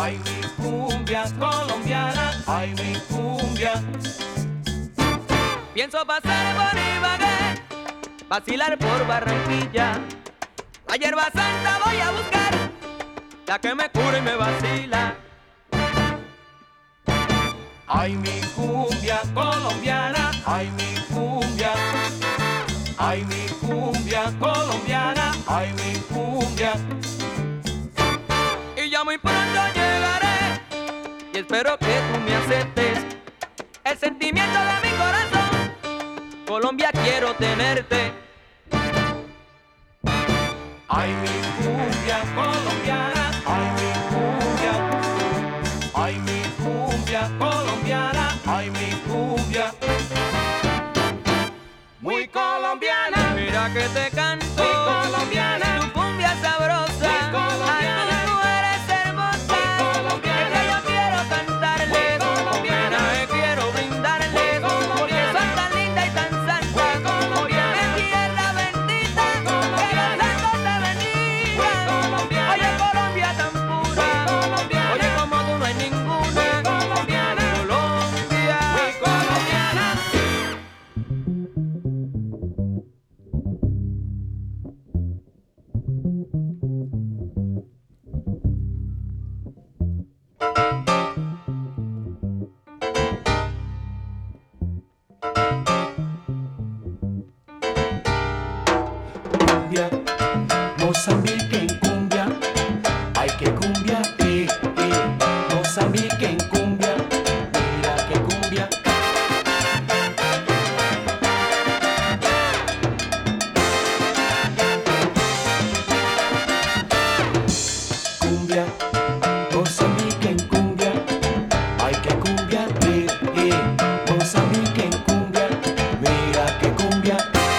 Ay, mi cumbia colombiana, ay, mi cumbia. Pienso pasar por Ibagué, vacilar por Barranquilla. La hierba santa voy a buscar, la que me cura y me vacila. Ay, mi cumbia colombiana, ay, mi cumbia. Ay, mi cumbia colombiana, ay, mi cumbia. Y ya muy pronto llegaré, y espero que tú me aceptes el sentimiento de mi corazón. Colombia, quiero tenerte. Ay, mi cumbia colombiana, ay, mi cumbia. Ay, mi cumbia colombiana, ay, mi cumbia. Muy colombiana, Mira que te canto, muy colombiana, tu cumbia sabrosa. muy colombiana, Ay, tú eres hermosa, muy colombiana, que yo quiero cantarles, muy colombiana, homenaje quiero brindarles, muy colombiana, porque son tan lindas y tan santas. muy colombiana, Oye, mi tierra bendita, muy colombiana, que los santos te bendigan. muy colombiana, Oye, Colombia tan pura, muy colombiana, oye, como tú no hay ninguna. muy colombiana, Colombia, muy colombiana. Cumbia, Mozambique en cumbia, ay que cumbia, Mozambique en cumbia, mira que cumbia. Cumbia, Mozambique en cumbia, ay que cumbia, Mozambique en cumbia, mira que cumbia.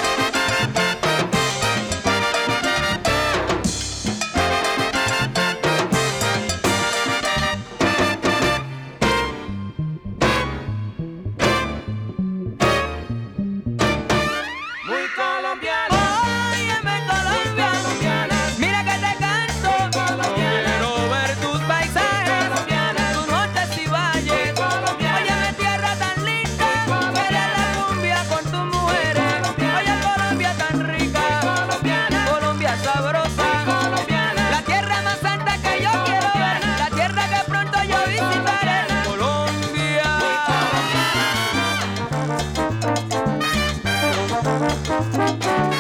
Muy colombiana, óyeme Colombia, mira que te canto, colombiana, quiero ver tus paisajes, colombiana, tus montes y valles. colombiana, Óyeme tierra tan linda, eres la cumbia con tus mujeres. Oye Colombia tan rica, colombiana, Colombia sabrosa, colombiana, la tierra más santa que yo quiero ver, la tierra que pronto yo visitaré. Colombia. colombiana.